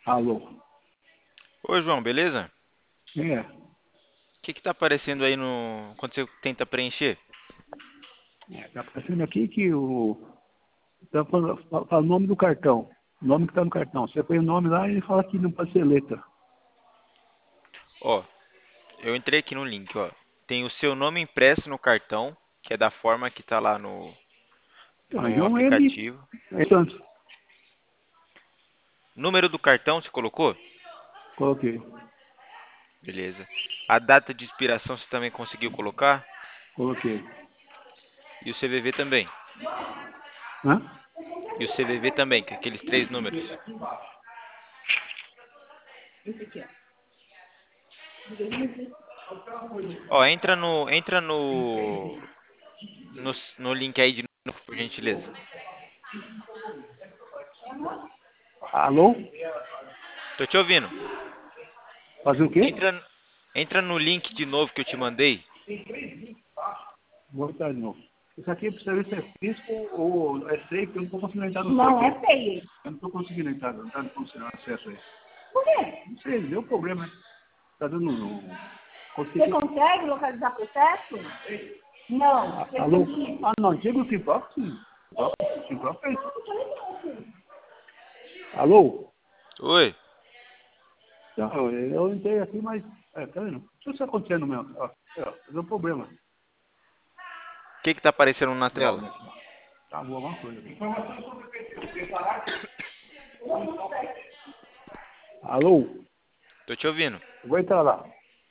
Alô? Ô, João, beleza? É, O que que tá aparecendo aí no quando você tenta preencher? tá aparecendo aqui que tá falando, fala o nome do cartão. O nome que tá no cartão. Você põe o nome lá e ele fala que não pode ser letra. Ó, eu entrei aqui no link, ó. Tem o seu nome impresso no cartão, que é da forma que tá lá Então, no João M. aplicativo. Santos. Número do cartão você colocou? Coloquei. Beleza. A data de expiração você também conseguiu colocar? Coloquei. E o CVV também. Hã? E o CVV também, que é aqueles três números. Ó, entra no link aí de novo, por gentileza. Alô? Tô te ouvindo. Fazer o quê? Entra, entra no link de novo que eu te mandei. Vou entrar de novo. Isso aqui precisa ver se é físico ou é safe, eu não estou conseguindo entrar no Não site. é feio. Eu não estou conseguindo entrar, não está conseguindo acesso aí. Por quê? Não sei, deu problema, né? Tá dando. Você Consegui. consegue localizar processo? Não. Alô? Ah, não, diga o Simprop, sim. Simprop é isso. Alô? Oi. Não, eu entrei aqui, mas. Tá vendo? Isso está acontecendo mesmo. Ó, deu um problema. O que que tá aparecendo na tela? Droga. Tá boa alguma coisa. Alô? Tô te ouvindo. Vou entrar lá.